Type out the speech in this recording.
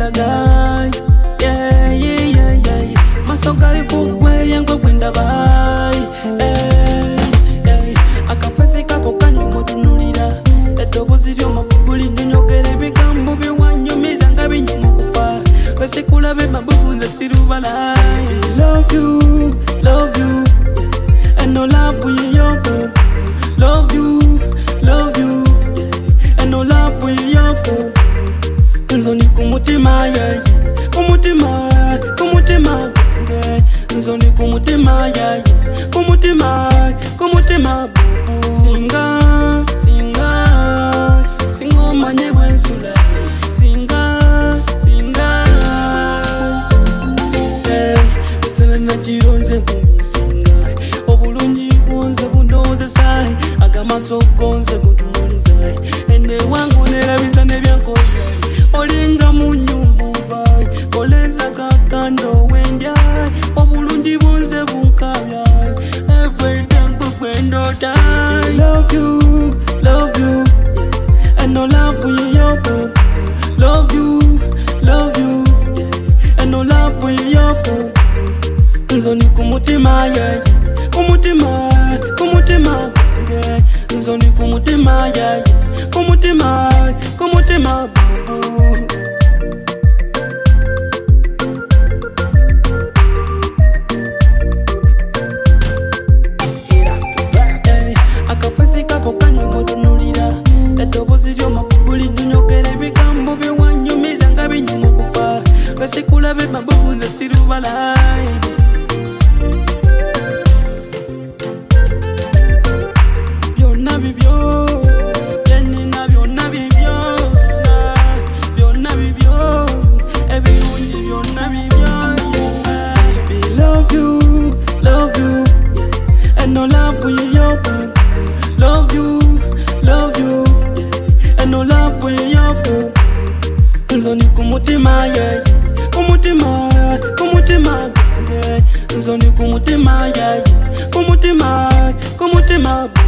lagai. Yeah, yeah, yeah, yeah. Masokali kukwe yango kwenda bai. Akafasi kako kanyo motunulira. Edobozi lyo mapupuli nyonyogere bigambo biwanyumiza nga binyuma kufa. Basekula be mabufunza sirubalai. Love you, yeah. And no love for you, yoko. Love you, yeah. And no love for you, yoko. Nzoni kumutima, yeah. Kumutima, yeah. Nzoni kumutima, yeah. Kumutima, singa manye wensula. Singa Misana na jironze kumisinga. Obulungi bwonze bundoze sai. Agamaso gonze kutumulizai. Ende wangu nerabiza nebyankoza. Olinga munyumbu bai. Koleza kakando wendyai. Obulungi bwonze bunkabyai. Every time kukwendo die. Love you, yeah. And no love for you, yoko. Love you, yeah. And no love for you, yoko. Nzoni kumutima, yeah. Kumutima, yeah. Nzoni kumutima, yeah. Kumutima, akafasi kako kanyo motunulira. Edobozi lyo mapupuli nyonyogere bigambo biwanyumiza nga binyuma kufa. Basekula be mabufunza sirubalai. Byonna bibyo, byenina byonna bibyo. Byonna bibyo, ebirungi byonna bibyo. Baby, love you, yeah. And no love for you, yoko. Love you, yeah. And no love for you, yoko. Nzoni kumutima, yeah. Kumutima, yeah. Nzoni kumutima, yeah. Kumutima.